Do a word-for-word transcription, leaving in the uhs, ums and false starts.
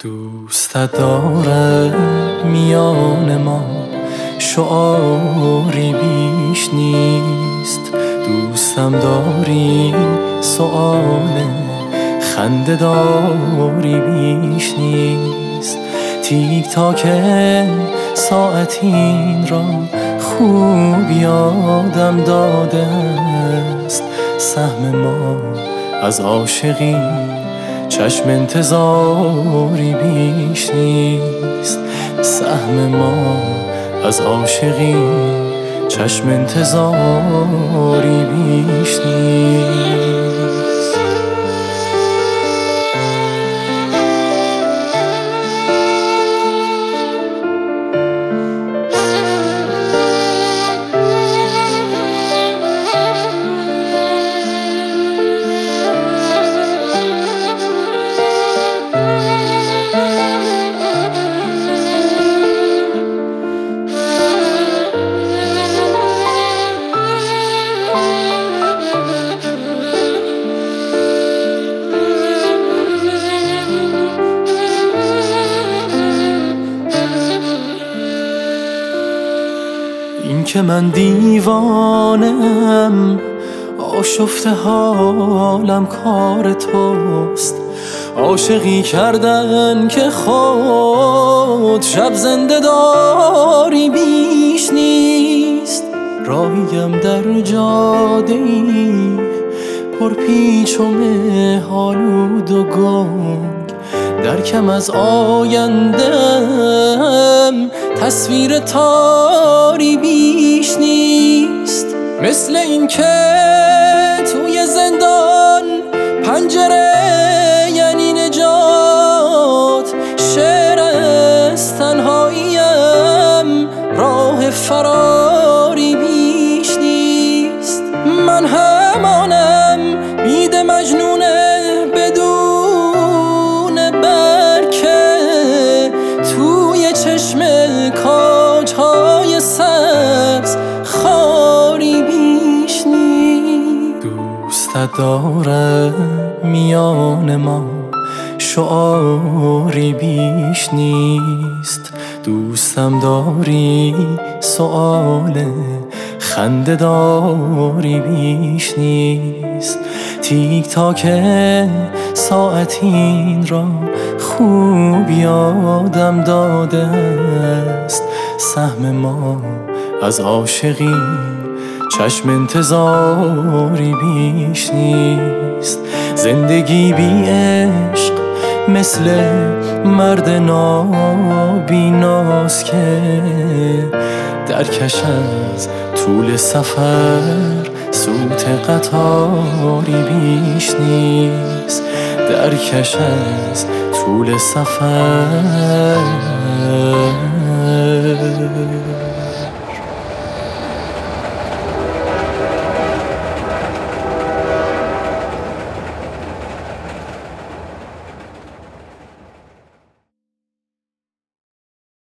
دوستت دارم میان ما شعاری بیش نیست. دوستم داری سؤال خنده داری بیش نیست. تیک تاک ساعت این را خوب یادم داده است. سهم ما از عاشقی چشم انتظاری بیش نیست. سهم ما از عاشقی چشم انتظاری بیش نیست. این که من دیوانم آشفته حالم کار توست. عاشقی کردن که خود شب زنده داری بیش نیست. راهیم در جاده ای پر پیچ و مه‌آلود و گنگ. درکم از آینده‌ام تصویر تاری بیش نیست. مثل این که توی زندان پنجره یعنی نجات. شعر از تنهاییم راه فراری بیش نیست. من همانم بید مجنونه بدون برکه توی چشم کاج‌های سبز خاری بیش نیست. دوستت دارم میان ما شعاری بیش نیست. دوستم داری سؤال خنده داری بیش نیست. تیک تاک ساعت این را خوب یادم داده است. سهم ما از عاشقی چشم انتظاری بیش نیست. زندگی بی عشق مثل مرد نابیناست که درکش از طول سفر سوت قطاری بیش نیست. درکش از طول سفر